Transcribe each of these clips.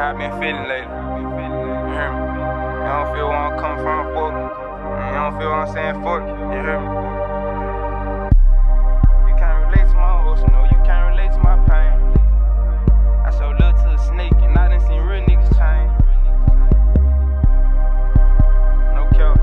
how I been feeling lately. You hear me? You don't feel where I'm coming from, fuck. You don't feel what I'm saying, fuck. You hear me? You can't relate to my hustle, no, you can't relate to my pain. I so love to a snake, and I done seen real niggas change. No cap.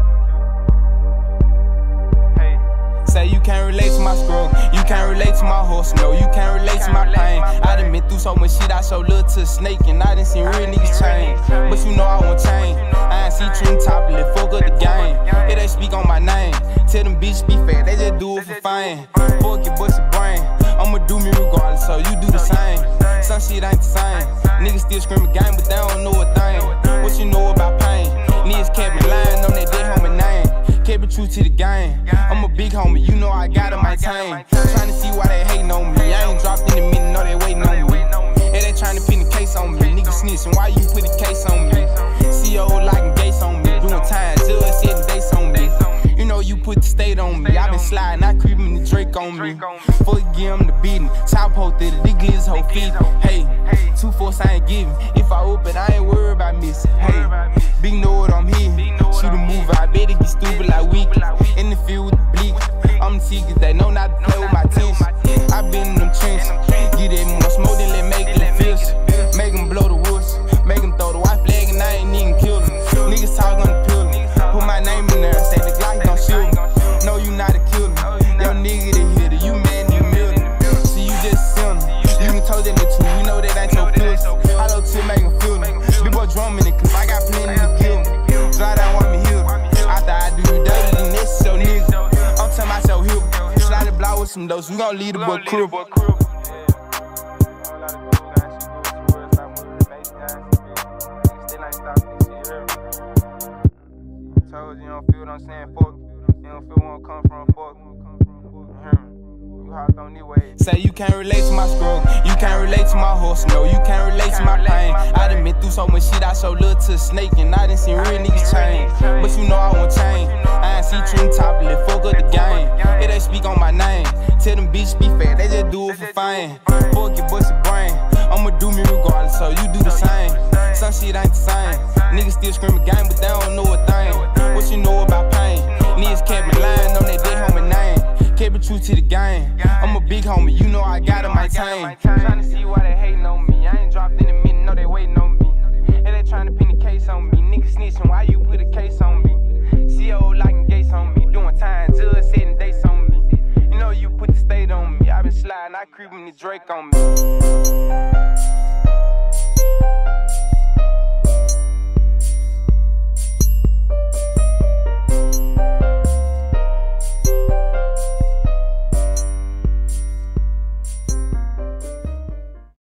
Hey. Say you can't relate to my struggle, you can't relate to my hustle, no, you can't relate to my pain. I done been through so much shit, I so love to a snake, and I done seen real niggas change. But you know I won't change. I ain't see Trim top, let fuck up the game. Yeah, they speak on my name. Tell them bitches be fat, they just do it for fame. Fuck your busted brain, I'ma do me regardless, so you do the same. Some shit ain't the same. Niggas still screaming game, but they don't know a thing. What you know about pain? Niggas kept me lying on that dead homie name. Kept it true to the game. I'm a big homie, you know I gotta maintain. Tryna see why they hating on me. I ain't dropped in the minute, know they waiting on me. Yeah, they tryna pin the case on me. Niggas snitching, why you put a case on me? CO locking gates on me. Doing time, judge setting dates on me. You know you put the state on me. I been sliding, I creeping the Drake on me. Fuck give him the beating. Top hole through the dick is whole feet. Hey, 2-4 I ain't giving. If I open, I ain't worried about missing. Hey, big know what I'm here. Shoot a move, I bet it get stupid like weak. In the field with the bleak. I'm the secret, they know not to play with my tension. I been in them trenches. Get that more smoke, then let make it fierce. Make them blow the woods. Make them throw the white flag, and I ain't even kill them. Niggas talk on the pill. Put my name in there, say the Glock gon' shoot me. No, you not a killer. Yo, nigga, the hitter, you man in the middle. See, you just sinner. You can told that the truth, you know that ain't your pills. I love to make them feel me. Big boy drumming it, cause I got plenty to kill me. Fly down, want me healed. After I do you dirty, then this is your nigga. I'm telling myself, heal. Slide the block with some dose, we gon' lead the boy crew. Told you don't feel what I'm saying, fuck. You don't feel where I'm coming from, fuck. You hear me? You hopped on these waves. Say you can't relate to my struggle, you can't relate to my hustle, no, you can't relate to my pain. I done been through so much shit, I so love to a snake, and I done seen real niggas change. But you know I won't change. I ain't see Trim top, let fuck up the game. Yeah, they speak on my name. Tell them bitches be fat, they just do it for fame. Fuck your busted brain, I'ma do me regardless, so you do the same. Some shit ain't the same. Niggas still screaming game, but they don't know a thing. What you know about pain? Niggas kept me lying on that dead homie name. Kept it true to the game. I'm a big homie, you know I gotta maintain. Tryna see why they hating on me. I ain't dropped in a minute, know they waiting on me. And they tryna pin the case on me. Niggas snitching, why you put a case on me? CO locking gates on me. Doing time, judge setting dates on me. You know you put the state on me. I been sliding, I creeping the Drake on me.